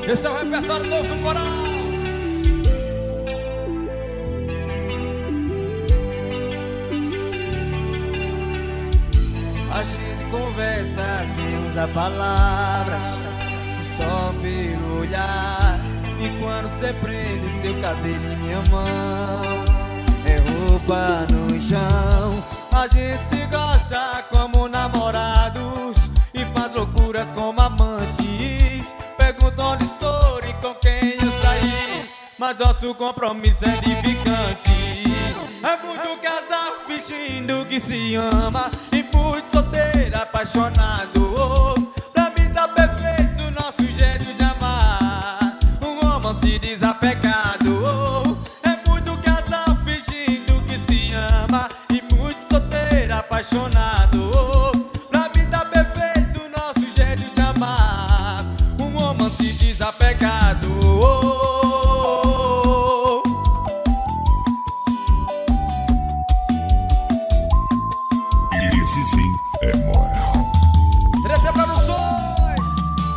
Esse é o repertório novo do Coral. A gente conversa sem usar palavras, só pelo olhar. E quando cê prende seu cabelo em minha mão, é roupa no chão. A gente se gosta como namorados e faz loucuras como amantes. Pergunta onde estou e com quem eu saí, mas nosso compromisso é edificante. É muito casal fingindo que se ama e muito solteiro apaixonado. Pra mim tá perfeito nosso jeito de amar, um romance desapegado. É muito casal fingindo que se ama e muito solteiro apaixonado. Pra mim tá perfeito nosso jeito de amar, um romance desapegado. Esse sim é moral. 3D Produções.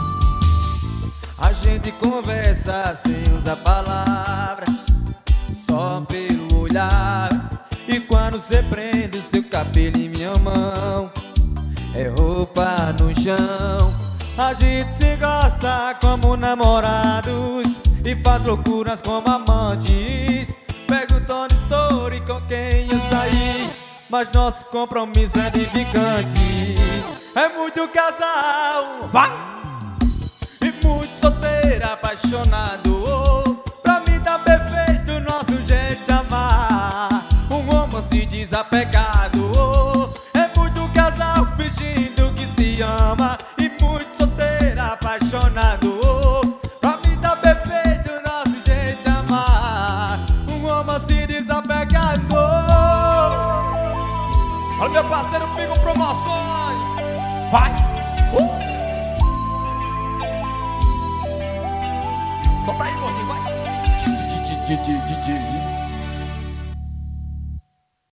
A gente conversa sem usar palavras, só pelo olhar. E quando cê prende o seu cabelo em minha mão, é roupa no chão. A gente se gosta como namorados e faz loucuras como amantes. Pergunta onde estou e com quem eu saí, mas nosso compromisso é edificante. É muito casal, vai! E muito solteiro apaixonado. Pra mim tá perfeito nosso jeito de amar, um romance desapegado. É muito casal fingindo que se ama e muito solteiro apaixonado. Pra mim tá perfeito nosso jeito de amar, um romance desapegado. Olha meu parceiro Pingo Promoções. Vai! Solta aí, gordinho, vai! DJ